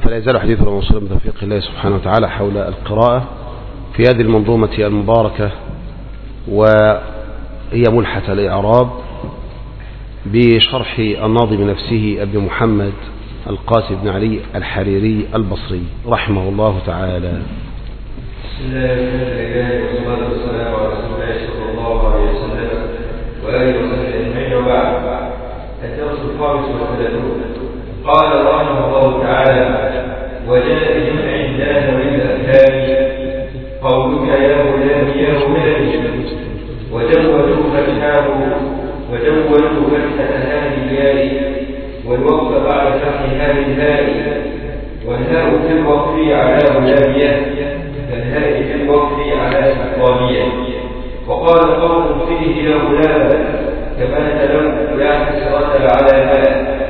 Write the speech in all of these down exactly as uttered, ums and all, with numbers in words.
فلا يزال حديثنا موصولا بتوفيق الله سبحانه وتعالى حول القراءة في هذه المنظومة المباركة، وهي ملحة الإعراب بشرح الناظم نفسه أبي محمد القاسم بن علي الحريري البصري رحمه الله تعالى. بسم الله والصلاة والسلام على رسول الله صلى الله عليه وسلم وآله وصحبه أجمعين، وبعد. الدرس الخامس والثلاثون. قال رحمه الله تعالى: وجاء بجمع الله للأفهام قولك يا غلام يا غلام، وجودوا فتحاه وجودوا فتحة هذه الياء والوقف بعد فتح هذه الهاء، والهاء في الوقف على غلامية كالهاء في الوقف على إقامية. وقال قوم فيه يا غلام كما تلو يا حسرة على هاء.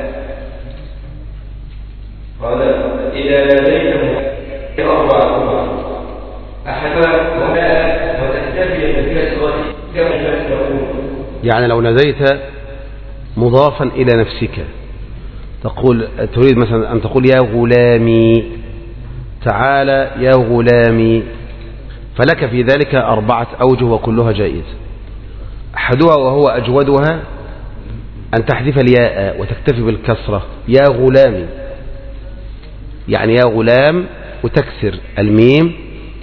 قال إذا ناديته أربعة أحباب وهاء وتكتفي بالكسرة كما تقول. يعني لو ناديت مضافا إلى نفسك تقول، تريد مثلا أن تقول يا غلامي، تعالى يا غلامي، فلك في ذلك أربعة أوجه وكلها جائزة. أحدها وهو أجودها أن تحذف الياء وتكتفي بالكسرة يا غلامي، يعني يا غلام وتكسر الميم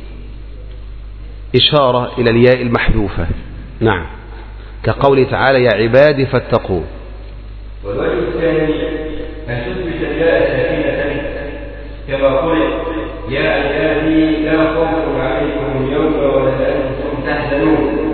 إشارة إلى الياء المحذوفة. نعم، كقوله تعالى يا عبادي فاتقون. والوجه الثاني أن تثبت الياء ساكنة كما قل يا عبادي لا خوف عليكم اليوم ولا أنتم تحزنون.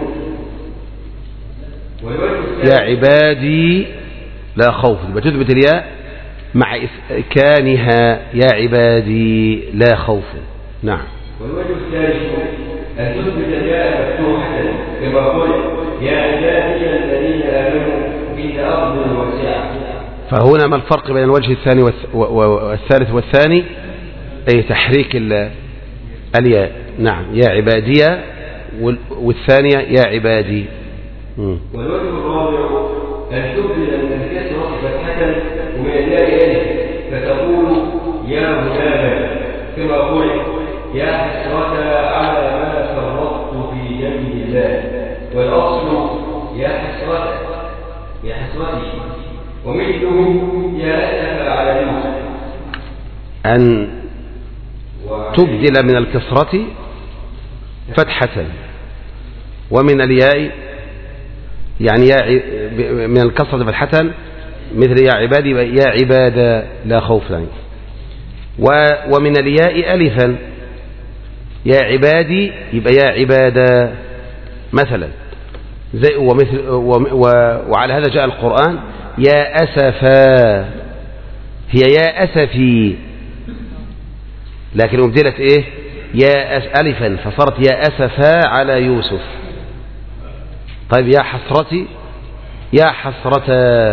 يا عبادي لا خوف، بتثبت الياء مع إسكانها يا عبادي لا خوف. نعم. والوجه الثالث أن تثبت الياء مفتوحة كما قل يا عبادي الذين آمنوا إن أرض واسعة. فهنا ما الفرق بين الوجه الثاني والثالث والثاني؟ أي تحريك الياء. نعم، يا عبادية، والثانية يا عبادي. والوجه الرابع أن تبدل من الكسرة فتحة ومن الياء ألف فتقول يا غلام كما قل يا حسرة على ما فرطت في جنب الله. والأصل يا حسرة يا حسرتي، ومثله يا أسف على يوسف. أن تبدل من الكسرة فتحة ومن الياء، يعني يا من الكسرة فتحة مثل يا عبادي يا عبادة لا خوف عليكم، ومن الياء ألفا يا عبادي يبقى يا عبادة مثلا زي ومثل وعلى هذا جاء القرآن يا أسفا، هي يا أسفي لكن أبدلت إيه يا أس ألفا فصارت يا أسفا على يوسف. طيب يا حسرتي يا حسرة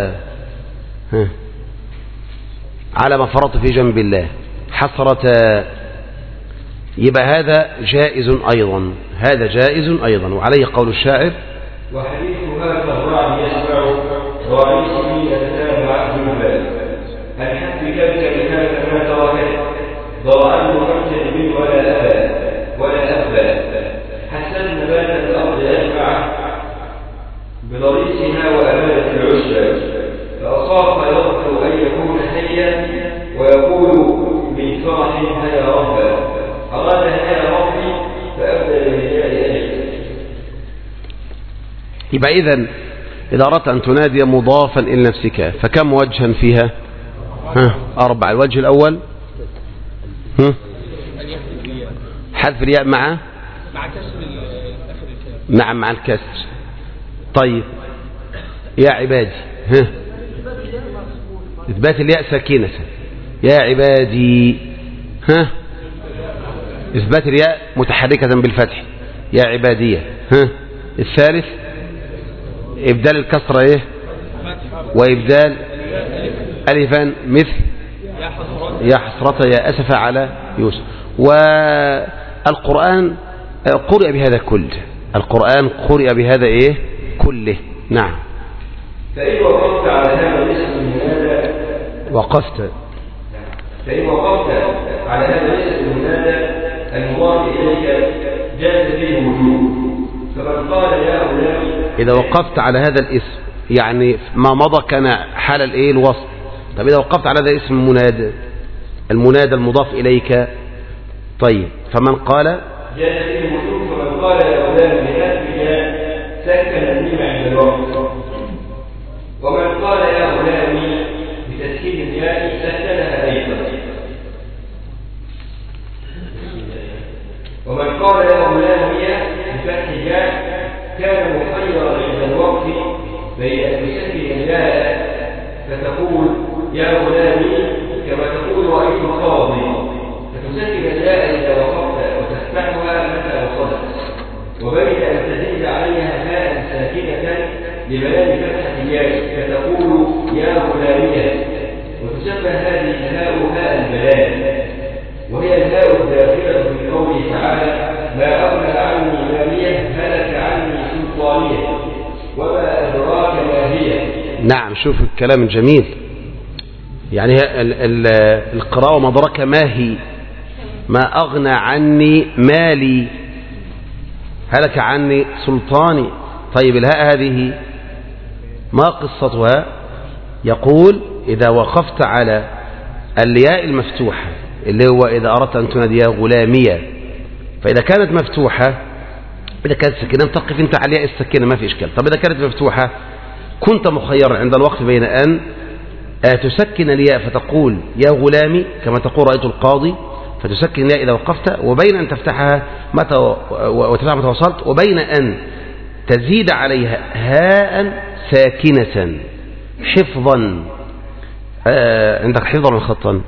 على ما فرط في جنب الله حسرة، يبقى هذا جائز أيضا، هذا جائز أيضا. وعليه قول الشاعر وحديثها كالرعد يسمع وعيسى يتتابع الجبال الحد كبك بهذا ما تركت ضرعا ممتد من ولا أبا ولا أبا حسن نبات الأرض أجمع بضريسها وأمانة العشب فأصاب يرفض أن يكون حيا ويقول من فرح هيا ربا أراد هيا ربي فأبدل الهياء أجل. يبقى إذن إذا أردت أن تنادي مضافا إلى نفسك فكم وجها فيها؟ ها أربع. الوجه الأول هم؟ حذف الياء مع مع كسر نعم مع الكسر. طيب يا عبادي ها إثبات الياء ساكنة يا عبادي، ها إثبات الياء متحركة بالفتح يا عبادية. ها الثالث إبدال الكسرة إيه وإبدال ألفا مثل يا حسرة يا أسف على يوسف. والقرآن قرئ بهذا كله، القرآن قرئ بهذا إيه كله. نعم. فإن وقفت على هذا الاسم من هذا وقفت فإن وقفت على هذا الاسم المنادى المضاف إليك جاز فيه الوجوب. فمن قال يا غلام إذا وقفت على هذا الاسم يعني ما مضى كان حال الايه الوصف. طب إذا وقفت على هذا الاسم المنادى المنادى المضاف إليك طيب فمن قال جاز فيه الوجوب. فمن قال يا غلام بنفسك سكن الميم عند الوقت. ومن قال يا غلامي بتسكين الياء سكنها أيضا. ومن قال يا غلامي بفتح الياء كان مخيرا عند الوقت بين أن تسكن الياء فتقول يا غلامي كما تقول رأيت القاضي، فتسكن الياء إذا وقفت وتفتحها متى وصلت، وبين أن تزيد عليها هاء ساكنة لبيان فتحة الياء فتقول يا غلامية، وتسمى هذه الهاء هاء البيان، وهي الهاء الداخلة في قوله تعالى ما أغنى عني مالية هلك عني سلطانية وما أدراك ما هي. نعم شوف الكلام الجميل يعني ال ال القراءة ما أدراك ما هي ما أغنى عني مالي هلك عني سلطاني. طيب الهاء هذه ما قصتها؟ يقول إذا وقفت على الياء المفتوحة اللي هو إذا أردت أن تنادي يا غلامية، فإذا كانت مفتوحة إذا كانت سكينة تقف أنت على الياء السكينة ما في إشكال. طب إذا كانت مفتوحة كنت مخيرا عند الوقت بين أن تسكن الياء فتقول يا غلامي كما تقول رأيت القاضي فتسكن الياء إذا وقفت، وبين أن تفتحها متى وتفتحها متى وصلت، وبين أن تزيد عليها هاء ساكنة حفظا. آه عندك حفظا من خطا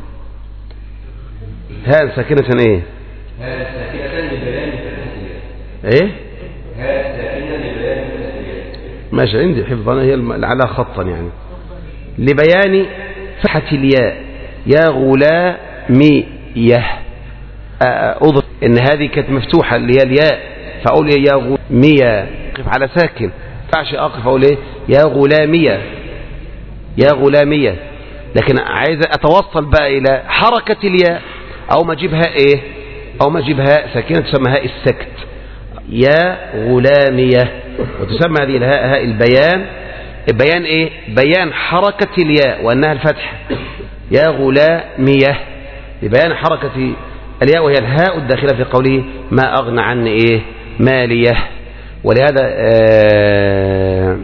هاء ساكنة ايه؟ هاء ساكنة لبيان فتحة ايه؟ هاء ساكنة لبيان فتحة. ماشي عندي حفظا هي على خطا يعني لبيان فتحة الياء يا غلامية. أضف إن هذه كانت مفتوحة اللي هي الياء فأقول يا غلامية أقف على ساكن فعش أقف أقول إيه يا غلامية يا غلامية، لكن عايز أتوصل بقى إلى حركة الياء أو ما أجيبها إيه أو ما أجيبها ساكنة تسمى هاء السكت يا غلامية، وتسمى هذه الهاء هاء البيان. البيان إيه؟ بيان حركة الياء وأنها الفتح يا غلامية لبيان حركة الياء وهي الهاء الداخلة في قوله ما أغنى عني إيه مالية. ولهذا آه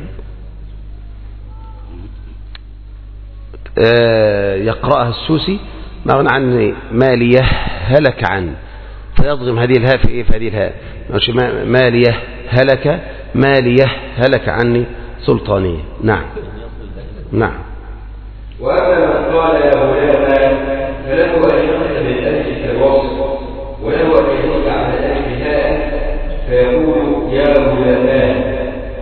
آه يقرأها السوسي ما أغنى عني مالية هلك عن، فيضغم هذه الهاء في إيه في هذه الهاء مالية هلك مالية هلك عني سلطانية. نعم نعم. وأما من قال يا غلامان فله أن يقف بالألف كالوصف وله أن يدل على الألف هاء فيقول يا غلامان،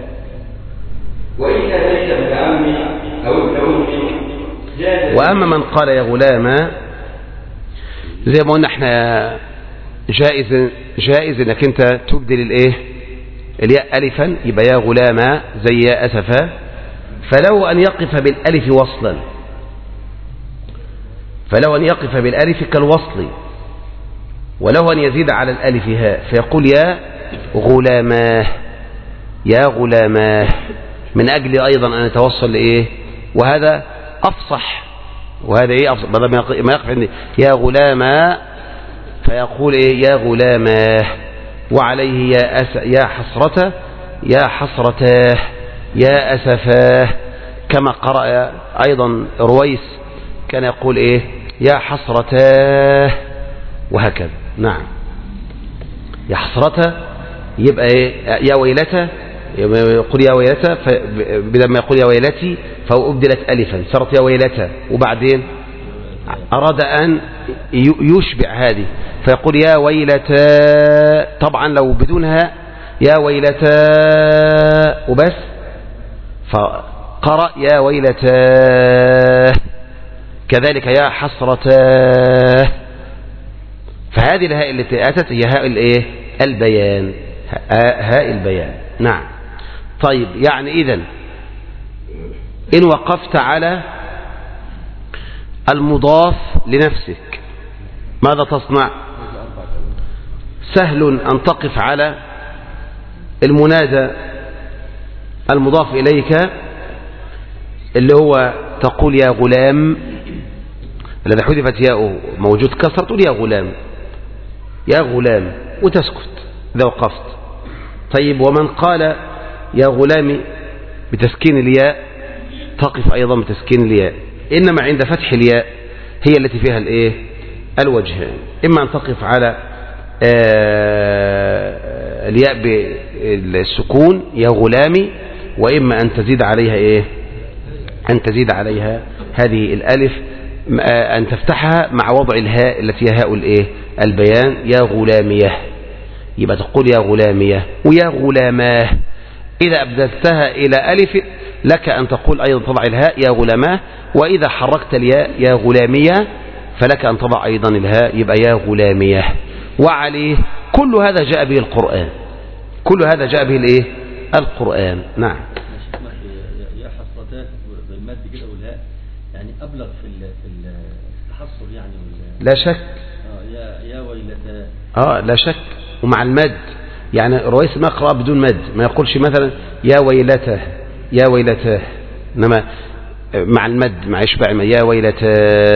وإن ليس ابن عمي أو ابن أمي جاز. وأما من قال يا غلاما زي ما قلنا احنا جائز جائز انك انت تبدل الايه الياء الفا يبقى يا غلاما زي يا اسفا، فله ان يقف بالالف وصلا فله ان يقف بالالف كالوصل، وله ان يزيد على الالف هاء فيقول يا غلاماه يا غلاماه من اجل ايضا ان يتوصل لايه، وهذا افصح وهذا ايه افصح بدل ما يقف عندي يا غلاما فيقول ايه يا غلاماه، وعليه يا أس يا حسرته يا حسرتاه يا أسفاه، كما قرأ أيضا رويس كان يقول إيه يا حسرتاه وهكذا. نعم يا حسرته يبقى إيه يا ويلته يقول يا ويلته بدل ما يقول يا ويلتي فهو أبدلت ألفا صارت يا ويلته، وبعدين أراد أن يشبع هذه فيقول يا ويلتا، طبعا لو بدونها يا ويلتا وبس فقرأ يا ويلتا، كذلك يا حسرتا. فهذه الهاء التي أتت هي هاء الايه البيان هاء البيان. نعم. طيب يعني إذن إن وقفت على المضاف لنفسك ماذا تصنع؟ سهل أن تقف على المنادى المضاف إليك اللي هو تقول يا غلام، الذي حذفت ياؤه موجود كسر، تقول يا غلام يا غلام وتسكت إذا وقفت. طيب ومن قال يا غلامي بتسكين الياء تقف أيضا بتسكين الياء، إنما عند فتح الياء هي التي فيها الإيه؟ الوجهان، إما أن تقف على الياء بالسكون يا غلامي، وإما أن تزيد عليها إيه؟ أن تزيد عليها هذه الألف، أن تفتحها مع وضع الهاء التي هي هاء الإيه؟ البيان يا غلامية، يبقى تقول يا غلامية ويا غلاماه. إذا أبدلتها إلى ألف لك أن تقول أيضا تضع الهاء يا غلاماه، وإذا حركت الياء يا غلامية فلك أن تضع أيضا الهاء يبقى يا غلامية. وعليه كل هذا جاء به القرآن، كل هذا جاء به الإيه؟ القرآن. نعم. يا حصتاه بالمد كده والهاء يعني أبلغ في في التحصل يعني. لا شك. اه يا يا ويلتاه. اه لا شك. ومع المد يعني رويس ما يقرأ بدون مد، ما يقولش مثلا يا ويلته يا ويلته، إنما مع المد مع إشباع يا ويلته.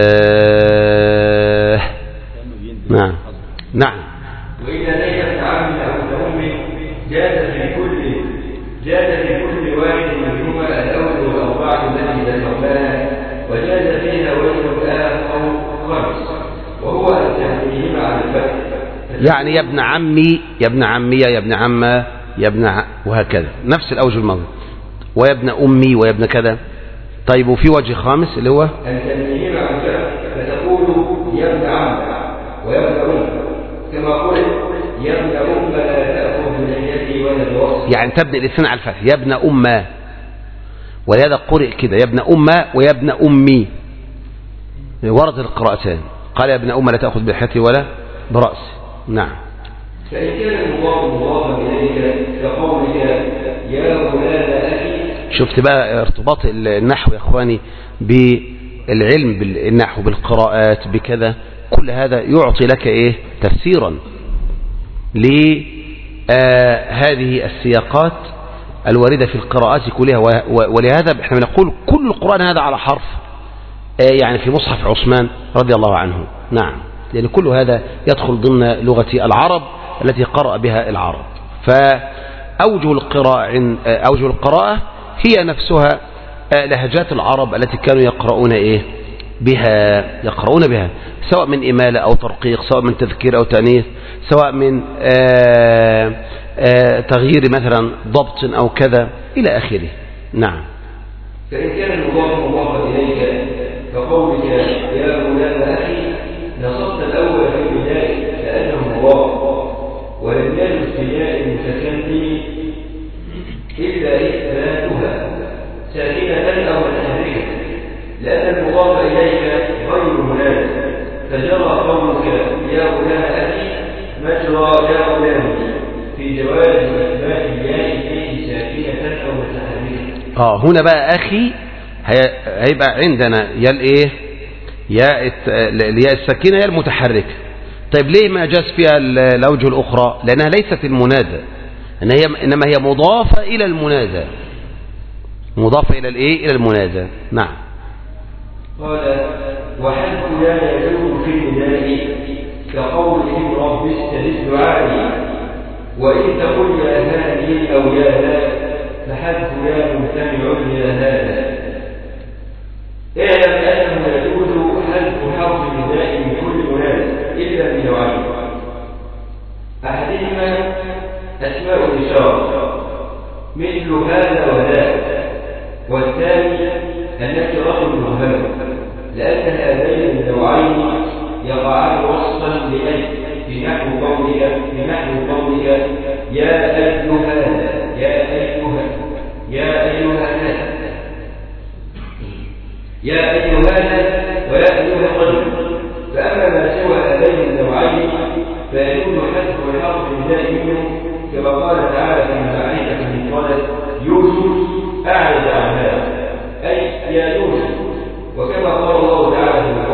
نعم نعم. وإذا ليس عبد أو أمه جاز في كل جاز في كل واحد منهما الأول والأربعة التي ذكرناها، وجاز فيها وجه آخر خمس وهو أن تهديهما على الفتح، يعني يا ابن عمي يا ابن عمية يا ابن عمة يا ابن ع... وهكذا نفس الأوجه الماضي، ويا ابن أمي ويا ابن كذا. طيب وفي وجه خامس اللي هو أن تهديهما على الفتح، فتقول يا ابن عم ويا ابن أم، كما قلت يا ابن أم لا تأخذ بنيتي ولا بوصف، يعني تبني الاثنين على الفتح يا ابن أمة، ولهذا قرئ كده يا ابن أمة ويا ابن أمي، ورد القراءتان، قال يا ابن أمة لا تأخذ بلحيتي ولا برأسي. نعم. فإن كان المضاف مضافا إليك كقولك يا غلام أخي. شفت بقى ارتباط النحو يا إخواني بالعلم بالنحو بالقراءات بكذا، كل هذا يعطي لك إيه؟ تفسيرا لهذه السياقات الواردة في القراءات كلها. ولهذا احنا بنقول كل القرآن هذا على حرف، يعني في مصحف عثمان رضي الله عنه. نعم، لأن كل هذا يدخل ضمن لغة العرب التي قرأ بها العرب. فأوجه القراءة أوجه القراءة هي نفسها لهجات العرب التي كانوا يقرؤون إيه بها يقرؤون بها، سواء من إمالة أو ترقيق، سواء من تذكير أو تأنيث، سواء من آآ آآ تغيير مثلا ضبط أو كذا إلى آخره. نعم. فإن كان المضاف مضافا إليك كقولك يا غلام أخي نصبت الأول في البداية لأنه مضاف، ولم يجوز في الياء المتكلم إلا إثباتها ساكنة أو متحركة، لأن المضاف إليك غير مناسب، فجرى قولك يا غلام أخي مجرى يا غلامي في جواز إثبات الياء فيه ساكنة أو متحركة. آه هنا بقى أخي هيبقى عندنا يا الإيه يا الياء الساكنة يا المتحركة. طيب ليه ما جاز فيها الأوجه الأخرى؟ لأنها ليست المنادى، إنما هي مضافة إلى المنادى، مضافة إلى الإيه إلى المنادى. نعم. قال وحذف لا يجوز في النداء كقولهم رب استجب دعائي، وإن تقل يا هادي أو يا لا فحذف لا ممتنع يا هذا. اعلم أنه يجوز حذف حرف النداء من كل مناسب إلا بنوعين، أحدهما أسماء الإشارة مثل هذا وذاك، والثاني النكرة المبهمة، لأن هذين النوعين يقعان وصفا لأي في نحو قولك في نحو قولك يا أيها هذا يا أيها يا أيها هذا يا أيها هذا ويا أيها الرجل. فأما ما سوى هذين النوعين فيجوز حذف الحرف النداء منه، كما قال تعالى في معرفة من قالت يوسف أعرض عن هذا أي يا يوسف، وكما قال الله تعالى في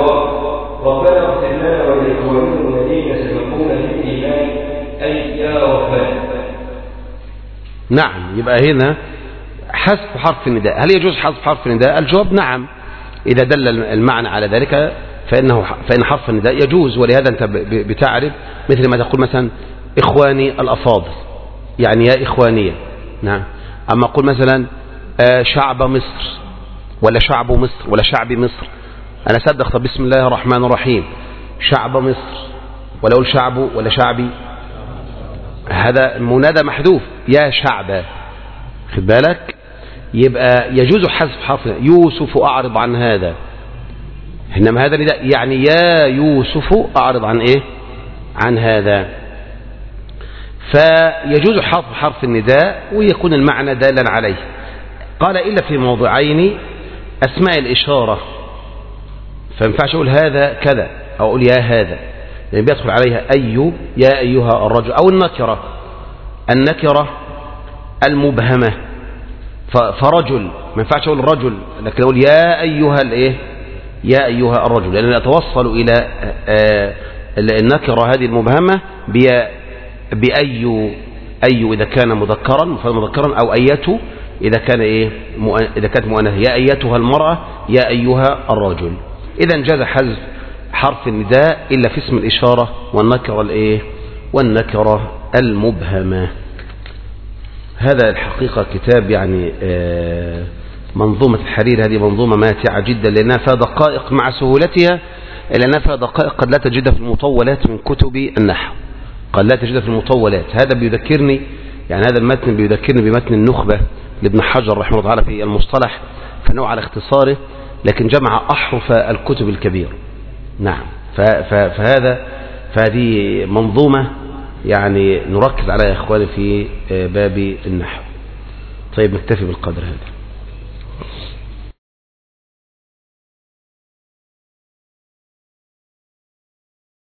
أي يا وفلان. نعم، يبقى هنا حذف حرف النداء. هل يجوز حذف حرف النداء؟ الجواب نعم، إذا دل المعنى على ذلك فإنه فإن حرف النداء يجوز. ولهذا أنت بتعرف مثل ما تقول مثلا إخواني الأفاضل، يعني يا إخوانية. نعم. أما أقول مثلا شعب مصر ولا شعب مصر ولا شعب مصر، أنا صدق طب بسم الله الرحمن الرحيم شعب مصر، ولا أقول شعب ولا شعبي، هذا منادى محذوف يا شعب، خد بالك. يبقى يجوز حذف حرف يوسف أعرض عن هذا، إنما هذا نداء يعني يا يوسف أعرض عن إيه؟ عن هذا. فيجوز حذف حرف النداء ويكون المعنى دالا عليه. قال إلا في موضعين أسماء الإشارة، فينفعش أقول هذا كذا أو أقول يا هذا، لأن بيدخل عليها أي يا أيها الرجل، أو النكرة النكرة المبهمة، فرجل ما ينفعش أقول رجل، لكن أقول يا أيها الإيه؟ يا أيها الرجل، لأن أتوصل إلى النكرة هذه المبهمة بأي أي إذا كان مذكرا مذكرا أو أيته إذا كان إيه؟ إذا كانت مؤنثة، يا أيتها المرأة يا أيها الرجل. إذا جاز حذف حرف النداء إلا في اسم الإشارة والنكرة الإيه؟ والنكرة المبهمة. هذا الحقيقة كتاب يعني منظومة الحرير، هذه منظومة ماتعة جدا لأنها فيها دقائق مع سهولتها، لأنها فيها دقائق قد لا تجدها في المطولات من كتب النحو، قد لا تجدها في المطولات. هذا بيذكرني يعني هذا المتن بيذكرني بمتن النخبة لابن حجر رحمه الله تعالى في المصطلح، فنوع على اختصاره لكن جمع أحرف الكتب الكبير. نعم. فهذا فهذه منظومة يعني نركز عليها يا إخواني في باب النحو. طيب نكتفي بالقدر هذا.